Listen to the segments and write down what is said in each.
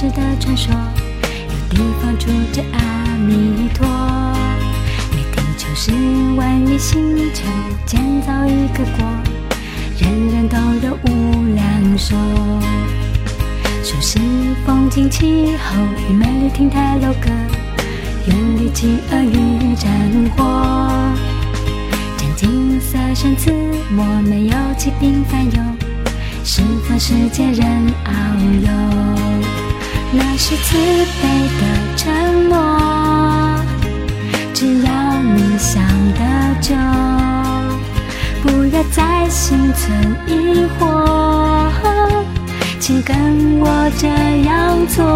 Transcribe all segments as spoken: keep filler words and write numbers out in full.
实的传说，有地方住着阿弥陀。为地球是万亿星球建造一个国，人人都有无量寿。舒适风景气候与美丽亭台楼阁，远离饥饿与战火。真金色身姿默，没有疾病烦忧，十方世界人遨游。那是慈悲的承诺，只要你想得久，不要再心存疑惑，请跟我这样做。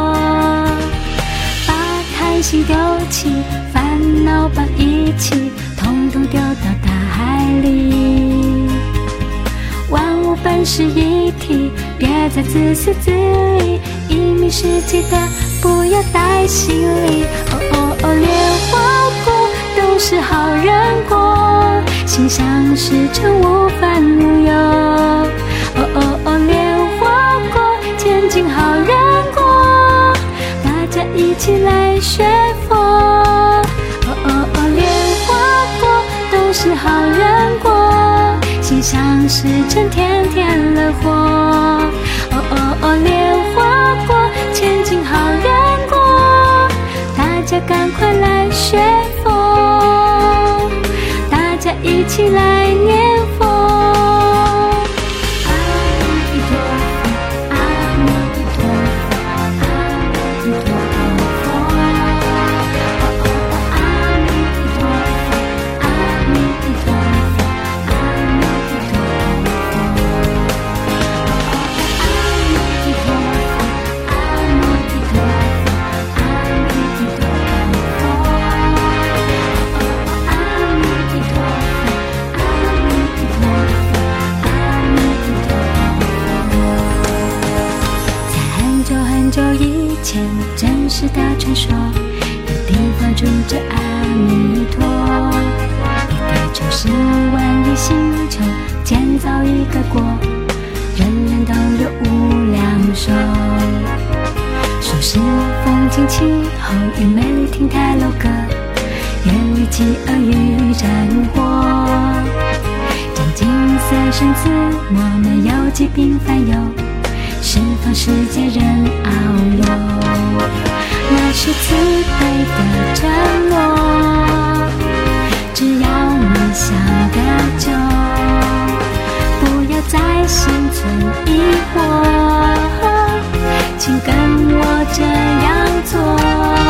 把贪心丢弃，烦恼把一起统统丢到大海里。万物本是一体，别再自私自利，一迷世界的不要带心里。哦哦哦，莲花果都是好人果，心想事成无烦无忧。哦哦哦，莲花果前进好人果，大家一起来学佛。哦哦哦，莲花果都是好人果，心想事成天天乐活。哦哦哦，莲花果前进好人果，大家赶快来学佛，大家一起来念佛。很久以前，真实的传说，有地方住着阿弥陀。为地球是万亿星球建造一个国，人人都有无量寿。舒适风景气候与美丽亭台楼阁，远离饥饿与战火。真金色身姿默，没有疾病烦忧，十方世界人遨游。那是慈悲的承诺，只要你想得久，不要再心存疑惑，请跟我这样做。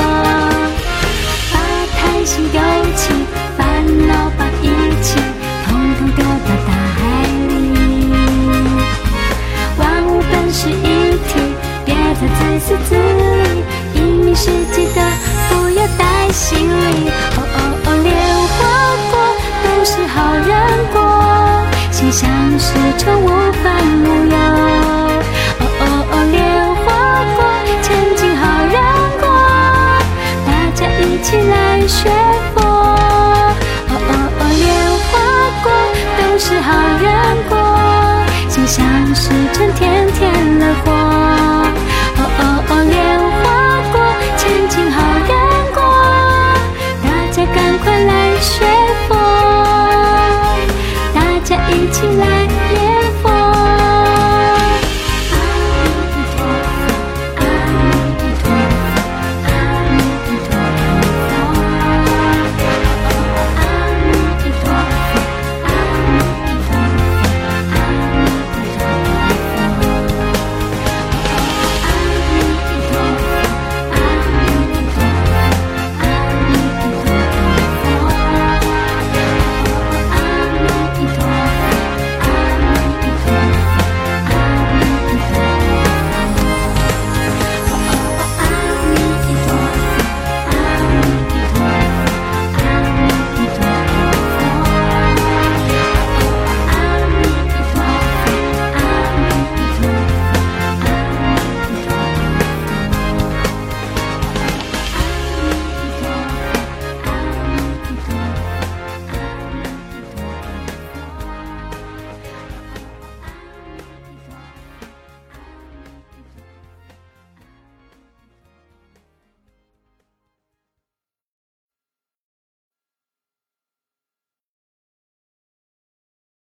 把贪心丢弃，烦恼把一起统统丢到大海里。万物本是一体，别再自私自利，一迷世界的不要带心里。哦哦哦，莲花果都是好人果，心想事成无烦无忧。哦哦哦，莲花果前进好人果，大家一起来学佛。哦哦哦，莲花果都是好人果，心想事成天天乐活。哦哦哦，莲花果前进好人果，大家赶快来学佛，大家一起来